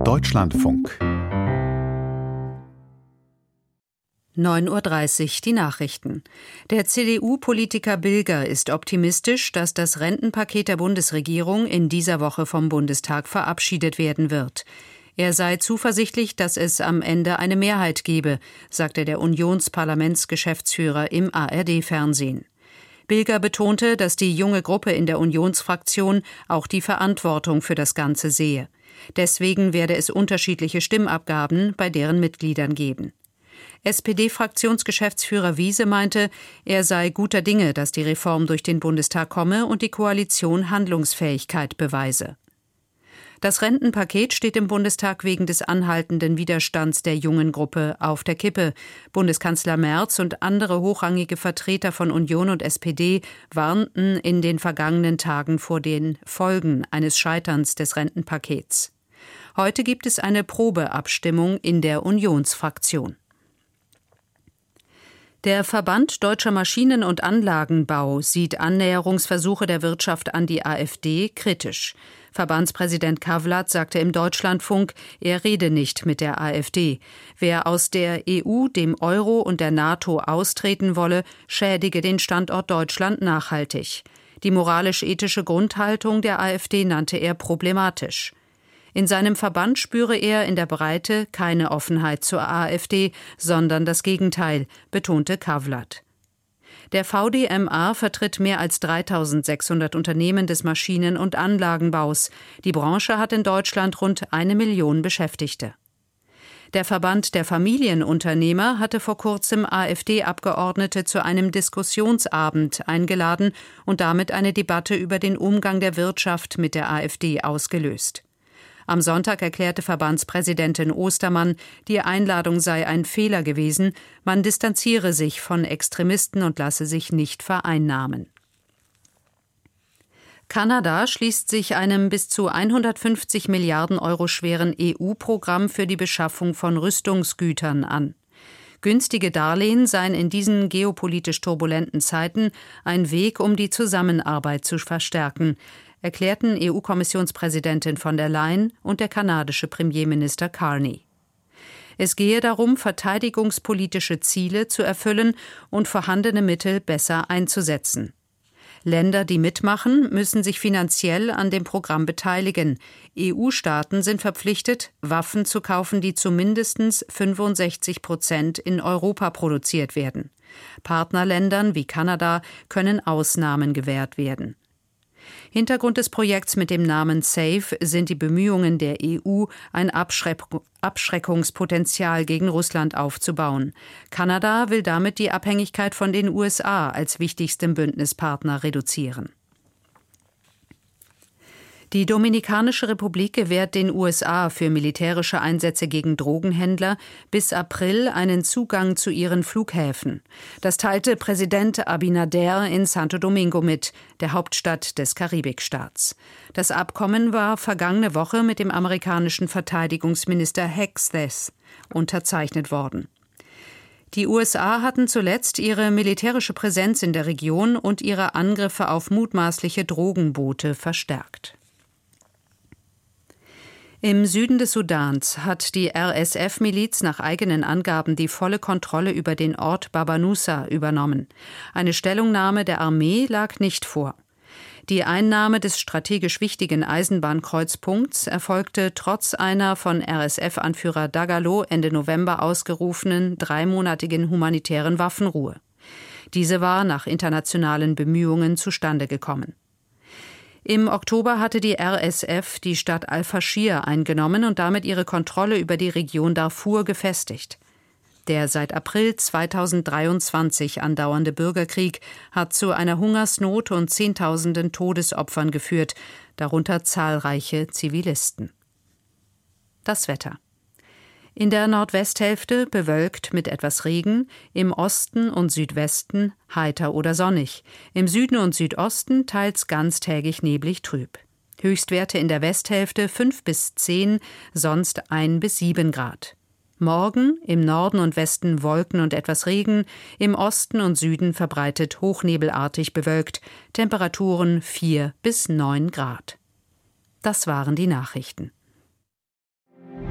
Deutschlandfunk 9:30 Uhr die Nachrichten. Der CDU-Politiker Bilger ist optimistisch, dass das Rentenpaket der Bundesregierung in dieser Woche vom Bundestag verabschiedet werden wird. Er sei zuversichtlich, dass es am Ende eine Mehrheit gebe, sagte der Unionsparlamentsgeschäftsführer im ARD-Fernsehen. Bilger betonte, dass die junge Gruppe in der Unionsfraktion auch die Verantwortung für das Ganze sehe. Deswegen werde es unterschiedliche Stimmabgaben bei deren Mitgliedern geben. SPD-Fraktionsgeschäftsführer Wiese meinte, er sei guter Dinge, dass die Reform durch den Bundestag komme und die Koalition Handlungsfähigkeit beweise. Das Rentenpaket steht im Bundestag wegen des anhaltenden Widerstands der jungen Gruppe auf der Kippe. Bundeskanzler Merz und andere hochrangige Vertreter von Union und SPD warnten in den vergangenen Tagen vor den Folgen eines Scheiterns des Rentenpakets. Heute gibt es eine Probeabstimmung in der Unionsfraktion. Der Verband Deutscher Maschinen- und Anlagenbau sieht Annäherungsversuche der Wirtschaft an die AfD kritisch. Verbandspräsident Kavlat sagte im Deutschlandfunk, er rede nicht mit der AfD. Wer aus der EU, dem Euro und der NATO austreten wolle, schädige den Standort Deutschland nachhaltig. Die moralisch-ethische Grundhaltung der AfD nannte er problematisch. In seinem Verband spüre er in der Breite keine Offenheit zur AfD, sondern das Gegenteil, betonte Kavlat. Der VDMA vertritt mehr als 3.600 Unternehmen des Maschinen- und Anlagenbaus. Die Branche hat in Deutschland rund 1 Million Beschäftigte. Der Verband der Familienunternehmer hatte vor kurzem AfD-Abgeordnete zu einem Diskussionsabend eingeladen und damit eine Debatte über den Umgang der Wirtschaft mit der AfD ausgelöst. Am Sonntag erklärte Verbandspräsidentin Ostermann, die Einladung sei ein Fehler gewesen, man distanziere sich von Extremisten und lasse sich nicht vereinnahmen. Kanada schließt sich einem bis zu 150 Milliarden Euro schweren EU-Programm für die Beschaffung von Rüstungsgütern an. Günstige Darlehen seien in diesen geopolitisch turbulenten Zeiten ein Weg, um die Zusammenarbeit zu verstärken, erklärten EU-Kommissionspräsidentin von der Leyen und der kanadische Premierminister Carney. Es gehe darum, verteidigungspolitische Ziele zu erfüllen und vorhandene Mittel besser einzusetzen. Länder, die mitmachen, müssen sich finanziell an dem Programm beteiligen. EU-Staaten sind verpflichtet, Waffen zu kaufen, die zu mindestens 65% in Europa produziert werden. Partnerländern wie Kanada können Ausnahmen gewährt werden. Hintergrund des Projekts mit dem Namen SAFE sind die Bemühungen der EU, ein Abschreckungspotenzial gegen Russland aufzubauen. Kanada will damit die Abhängigkeit von den USA als wichtigstem Bündnispartner reduzieren. Die Dominikanische Republik gewährt den USA für militärische Einsätze gegen Drogenhändler bis April einen Zugang zu ihren Flughäfen. Das teilte Präsident Abinader in Santo Domingo mit, der Hauptstadt des Karibikstaats. Das Abkommen war vergangene Woche mit dem amerikanischen Verteidigungsminister Hegseth unterzeichnet worden. Die USA hatten zuletzt ihre militärische Präsenz in der Region und ihre Angriffe auf mutmaßliche Drogenboote verstärkt. Im Süden des Sudans hat die RSF-Miliz nach eigenen Angaben die volle Kontrolle über den Ort Baba Nusa übernommen. Eine Stellungnahme der Armee lag nicht vor. Die Einnahme des strategisch wichtigen Eisenbahnkreuzpunkts erfolgte trotz einer von RSF-Anführer Dagalo Ende November ausgerufenen 3-monatigen humanitären Waffenruhe. Diese war nach internationalen Bemühungen zustande gekommen. Im Oktober hatte die RSF die Stadt Al-Faschir eingenommen und damit ihre Kontrolle über die Region Darfur gefestigt. Der seit April 2023 andauernde Bürgerkrieg hat zu einer Hungersnot und Zehntausenden Todesopfern geführt, darunter zahlreiche Zivilisten. Das Wetter. In der Nordwesthälfte bewölkt mit etwas Regen, im Osten und Südwesten heiter oder sonnig, im Süden und Südosten teils ganztägig neblig trüb. Höchstwerte in der Westhälfte 5 bis 10, sonst 1 bis 7 Grad. Morgen im Norden und Westen Wolken und etwas Regen, im Osten und Süden verbreitet hochnebelartig bewölkt, Temperaturen 4 bis 9 Grad. Das waren die Nachrichten.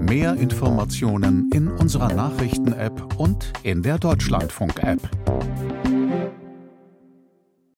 Mehr Informationen in unserer Nachrichten-App und in der Deutschlandfunk-App.